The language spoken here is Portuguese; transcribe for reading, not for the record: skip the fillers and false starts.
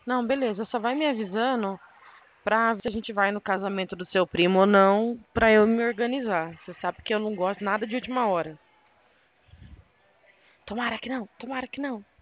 Não, beleza, só vai me avisando pra ver se a gente vai no casamento do seu primo ou não, pra eu me organizar. Você sabe que eu não gosto nada de última hora. Tomara que não, tomara que não.